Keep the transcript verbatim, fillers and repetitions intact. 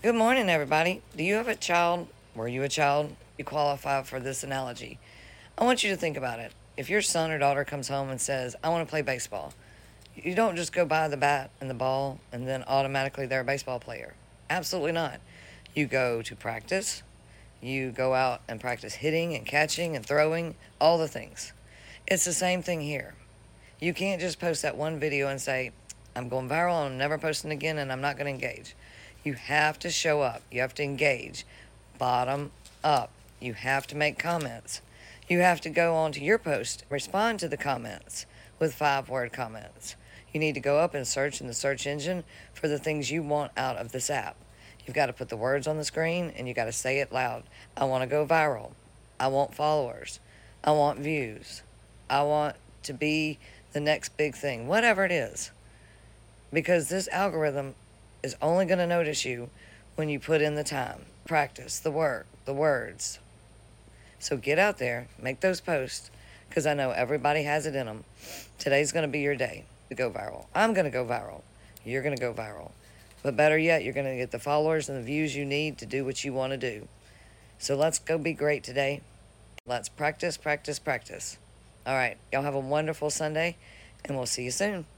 Good morning, everybody. Do you have a child? Were you a child? You qualify for this analogy. I want you to think about it. If your son or daughter comes home and says, I want to play baseball, you don't just go buy the bat and the ball and then automatically they're a baseball player. Absolutely not. You go to practice, you go out and practice hitting and catching and throwing, all the things. It's the same thing here. You can't just post that one video and say, I'm going viral, I'm never posting again, and I'm not going to engage. You have to show up. You have to engage. Bottom up. You have to make comments. You have to go on to your post, respond to the comments with five word comments. You need to go up and search in the search engine for the things you want out of this app. You've got to put the words on the screen and you got to say it loud. I want to go viral. I want followers. I want views. I want to be the next big thing, whatever it is. Because this algorithm is only going to notice you when you put in the time, practice, the work, the words. So get out there, make those posts, because I know everybody has it in them. Today's going to be your day to go viral. I'm going to go viral. You're going to go viral. But better yet, you're going to get the followers and the views you need to do what you want to do. So let's go be great today. Let's practice, practice, practice. All right, y'all have a wonderful Sunday, and we'll see you soon.